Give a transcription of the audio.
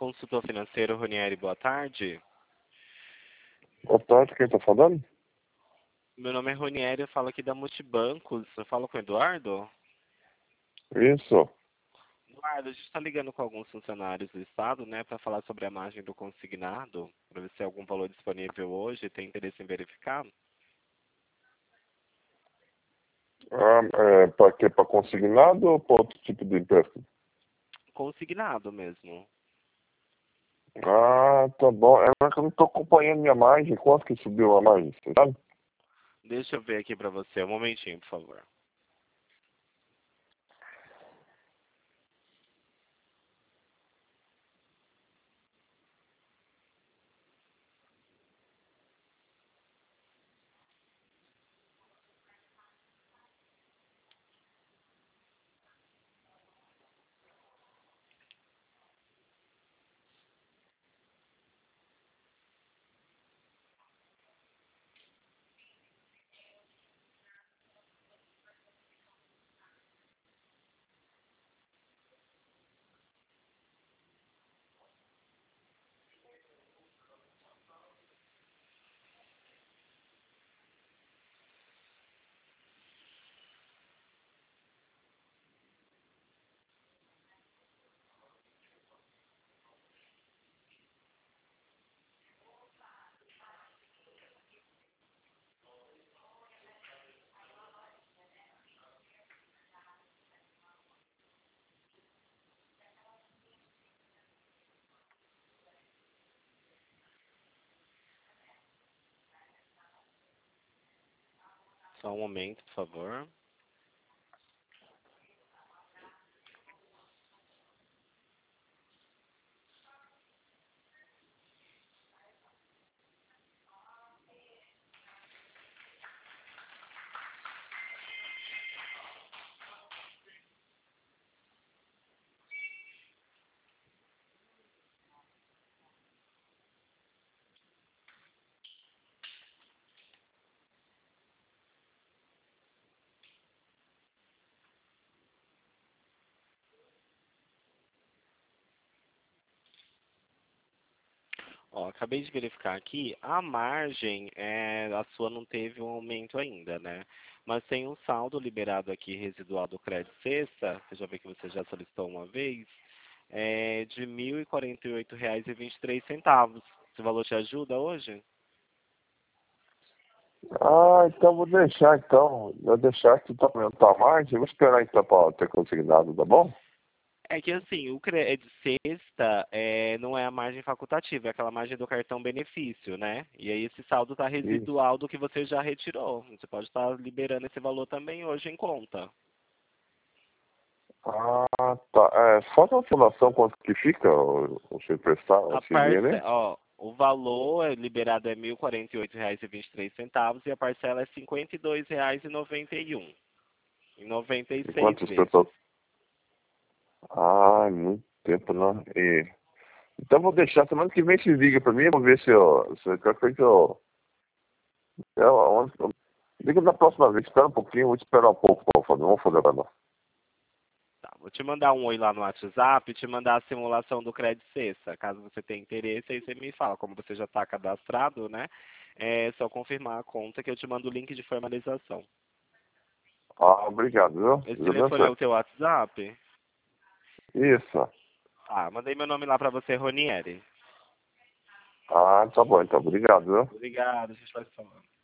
consultor financeiro, Ronieri, boa tarde. Boa tarde, quem está falando? Meu nome é Ronieri, eu falo aqui da Multibancos. Eu falo com o Eduardo? Isso. Eduardo, a gente está ligando com alguns funcionários do Estado, né, para falar sobre a margem do consignado, para ver se tem algum valor disponível hoje, tem interesse em verificar? Para quê? Para consignado ou para outro tipo de empréstimo? Consignado mesmo. Ah, tá bom. É que eu não estou acompanhando minha margem. Quanto que subiu a margem, você sabe? Deixa eu ver aqui para você, um momentinho, por favor. Só um momento, por favor. Ó, acabei de verificar aqui, a margem, a sua não teve um aumento ainda, né? Mas tem um saldo liberado aqui residual do crédito sexta, você já vê que você já solicitou uma vez, de R$ 1.048,23. Esse valor te ajuda hoje? Ah, então vou deixar então. Vou deixar que está aumentar a margem. Vou esperar então para ter consignado, tá bom? É que assim, o crédito sexta não é a margem facultativa, é aquela margem do cartão benefício, né? E aí esse saldo está Isso. residual do que você já retirou. Você pode estar liberando esse valor também hoje em conta. Ah, tá. Só na fundação quanto que fica o seu emprestar A esse dinheiro, parce... hein? Ó, o valor liberado é R$ 1.048,23 e a parcela é R$ 52,91 em E 96 quantos vezes. pessoas? Ah, muito tempo, né? Então vou deixar, semana que vem se liga pra mim, eu vou ver se eu quero que liga na próxima vez, espera um pouquinho, vou te esperar um pouco pra fazer, vamos fazer pra nós. Tá, vou te mandar um oi lá no WhatsApp e te mandar a simulação do crédito sexta. Caso você tenha interesse, aí você me fala. Como você já está cadastrado, né? É só confirmar a conta que eu te mando o link de formalização. Ah, obrigado, viu? Esse Deus telefone é abençoe. o teu WhatsApp? Isso. Ah, mandei meu nome lá para você, Ronieri. Ah, tá bom, então, obrigado, viu? Obrigado, a gente vai se falando.